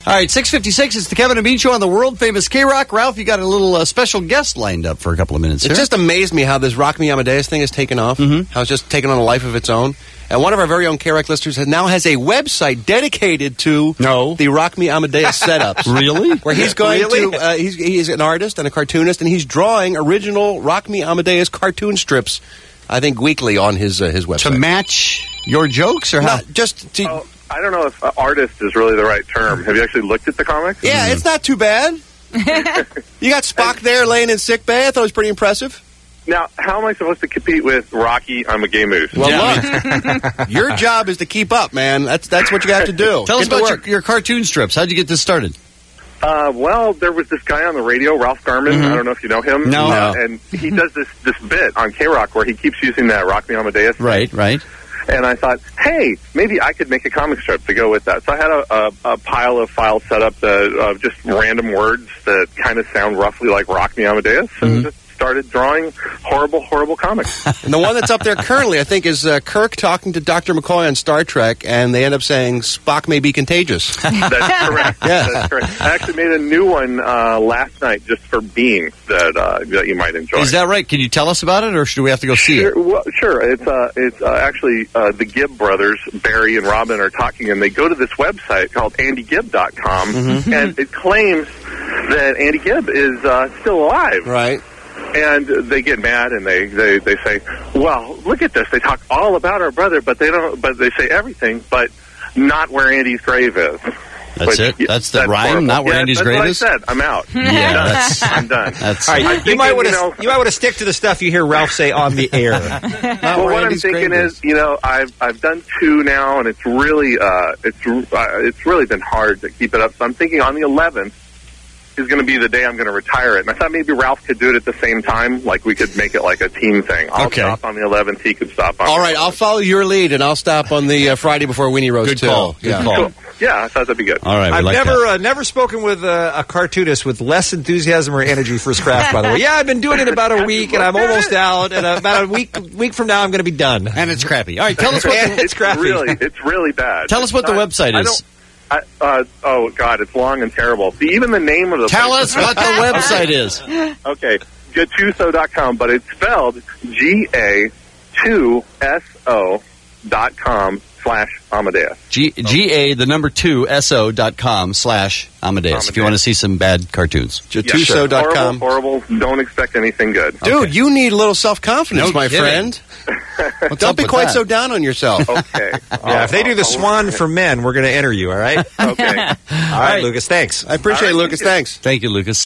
All right, 6:56. It's the Kevin and Bean Show on the world-famous K-Rock. Ralph, you got a little special guest lined up for a couple of minutes here. It just amazed me how this Rock Me Amadeus thing has taken off, how it's just taken on a life of its own. And one of our very own K-Rock listeners now has a website dedicated to the Rock Me Amadeus setups. Really? Where he's going to, he's an artist and a cartoonist, and he's drawing original Rock Me Amadeus cartoon strips, I think, weekly on his website. To match your jokes, or how? Not just to... I don't know if artist is really the right term. Have you actually looked at the comics? Yeah, it's not too bad. You got Spock there laying in sick bay. I thought it was pretty impressive. Now, how am I supposed to compete with Rocky? I'm a gay moose. Well, look, your job is to keep up, man. That's what you have to do. Tell us about your cartoon strips. How'd you get this started? Well, there was this guy on the radio, Ralph Garman. I don't know if you know him. No. And he does this bit on K-Rock where he keeps using that Rock Me Amadeus thing. Right. And I thought, hey, maybe I could make a comic strip to go with that. So I had a pile of files set up of just random words that kind of sound roughly like Rock Me Amadeus, and just started drawing horrible comics. And the one that's up there currently, I think, is Kirk talking to Dr. McCoy on Star Trek, and they end up saying Spock may be contagious. That's correct. Yeah. That's correct. I actually made a new one last night just for Bean that you might enjoy. Is that right? Can you tell us about it, or should we have to go see it? Well, sure. It's actually the Gibb brothers, Barry and Robin, are talking, and they go to this website called AndyGibb.com, and it claims that Andy Gibb is still alive. Right. And they get mad, and they say, "Well, look at this. They talk all about our brother, but they don't. But they say everything, but not where Andy's grave is." That's it. That's the rhyme. Horrible. Not where Andy's grave is. That's what I said. I'm out. Yeah, I'm done. All right, you might want to stick to the stuff you hear Ralph say on the air. Well, what I'm thinking is, I've done 2 now, and it's really been hard to keep it up. So I'm thinking on the 11th is going to be the day I'm going to retire it. And I thought maybe Ralph could do it at the same time, like we could make it like a team thing. I'll stop on the 11th. He could stop on All right, I'll follow your lead, and I'll stop on the Friday before Weenie Roast, Good call. too. Good call. Cool. Yeah, I thought that'd be good. All right, I've never spoken with a cartoonist with less enthusiasm or energy for his craft, by the way. Yeah, I've been doing it about a week, and I'm almost out, and about a week from now, I'm going to be done. And it's crappy. All right, tell us what it's crappy. It's really bad. Tell us what the website is. Oh, God, it's long and terrible. See, even the name of the Tell us what the website is. Okay, Gattuso.com, but it's spelled GA2SO.com/Amadeus. GA, the number 2, SO.com/Amadeus. If you want to see some bad cartoons. Gattuso.com. Horrible. Don't expect anything good. Dude, you need a little self-confidence, No my kidding. friend. What's Don't up be with quite that? so down on yourself. Okay. Yeah, if they do the Swan for men, we're going to enter you, all right? Okay. All right, Lucas, thanks. I appreciate it, Lucas. Thanks. Thank you, Lucas.